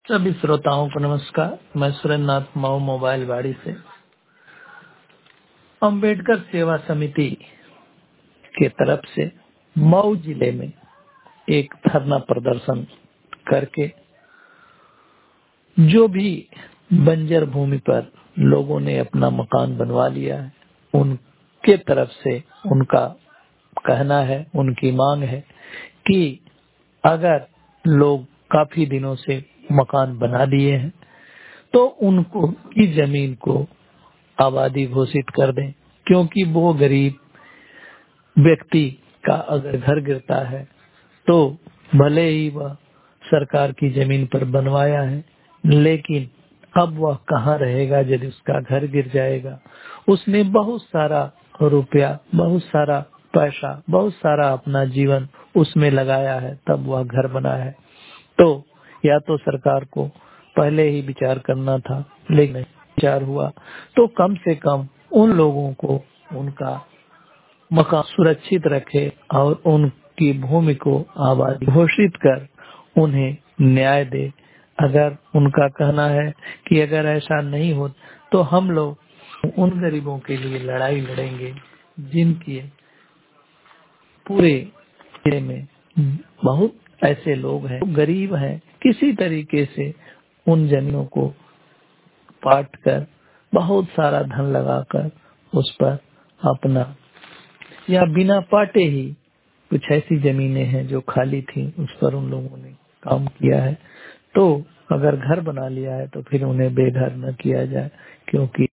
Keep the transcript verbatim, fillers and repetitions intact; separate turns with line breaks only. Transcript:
सभी श्रोताओं को नमस्कार। मैं सुरेंद्र नाथ मऊ मोबाइल वाड़ी से अंबेडकर सेवा समिति के तरफ से मऊ जिले में एक धरना प्रदर्शन करके जो भी बंजर भूमि पर लोगों ने अपना मकान बनवा लिया है, उनके तरफ से उनका कहना है, उनकी मांग है कि अगर लोग काफी दिनों से मकान बना लिए हैं तो उनको की जमीन को आबादी घोषित कर दें, क्योंकि वो गरीब व्यक्ति का अगर घर गिरता है तो भले ही वह सरकार की जमीन पर बनवाया है, लेकिन अब वह कहाँ रहेगा जब उसका घर गिर जाएगा। उसने बहुत सारा रुपया, बहुत सारा पैसा, बहुत सारा अपना जीवन उसमें लगाया है, तब वह घर बना है। तो या तो सरकार को पहले ही विचार करना था, लेकिन नहीं विचार हुआ तो कम से कम उन लोगों को उनका मकान सुरक्षित रखे और उनकी भूमि को आबादी घोषित कर उन्हें न्याय दे। अगर उनका कहना है कि अगर ऐसा नहीं हो तो हम लोग उन गरीबों के लिए लड़ाई लड़ेंगे जिनकी पूरे जिले में बहुत ऐसे लोग हैं, गरीब हैं, किसी तरीके से उन जमीनों को पाट कर बहुत सारा धन लगाकर उस पर अपना या बिना पाटे ही कुछ ऐसी जमीनें हैं जो खाली थी, उस पर उन लोगों ने काम किया है। तो अगर घर बना लिया है तो फिर उन्हें बेघर न किया जाए, क्योंकि